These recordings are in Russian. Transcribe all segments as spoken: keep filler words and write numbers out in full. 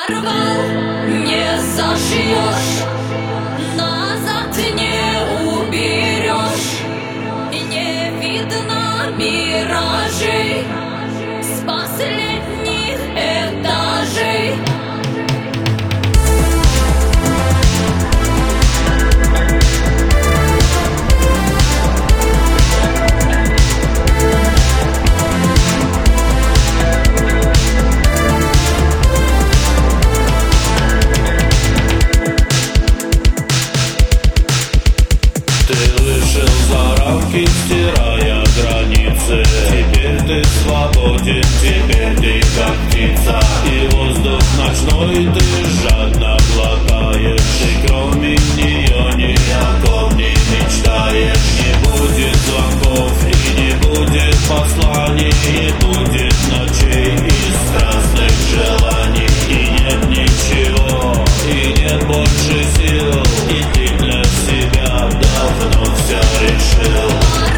Порвал, не зашьешь, назад не уберешь, не видно миражей с последних этажей. Стирая границы, теперь ты свободен, теперь ты как птица. И воздух ночной ты жадно глотаешь, и кроме нее ни о ком не мечтаешь. Не будет звонков и не будет посланий, не будет ночей и страстных желаний. И нет ничего, и нет больше сил, и ты для себя давно все решил.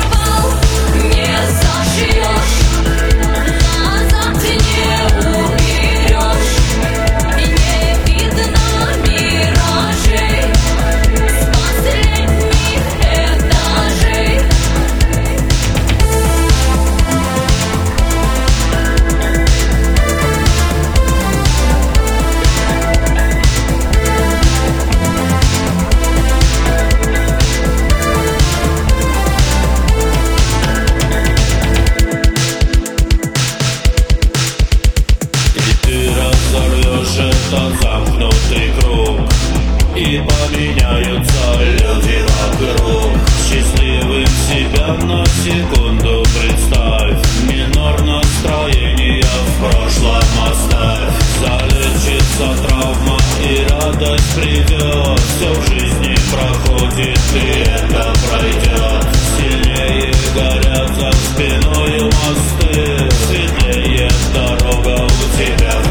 Этот замкнутый круг, и поменяются люди вокруг. Счастливым себя на секунду представь, минор настроения в прошлом оставь. Залечится травма и радость придет, все в жизни проходит и это пройдет. Сильнее горят за спиною мосты, светлее дорога у тебя.